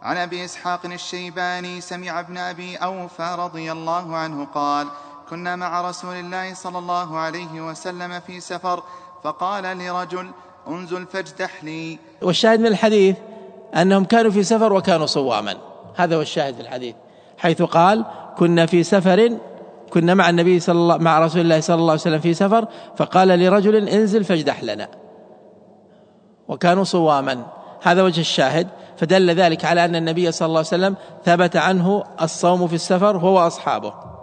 عن أبي إسحاق الشيباني سمع ابن أبي أوفى رضي الله عنه قال: كنا مع رسول الله صلى الله عليه وسلم في سفر، فقال لرجل: انزل فاجدح لي. والشاهد من الحديث أنهم كانوا في سفر وكانوا صواما، هذا هو الشاهد في الحديث، حيث قال: كنا في سفر، كنا مع النبي مع رسول الله صلى الله عليه وسلم في سفر، فقال لرجل: انزل فاجدح لنا، وكانوا صواما. هذا وجه الشاهد، فدل ذلك على أن النبي صلى الله عليه وسلم ثبت عنه الصوم في السفر هو وأصحابه.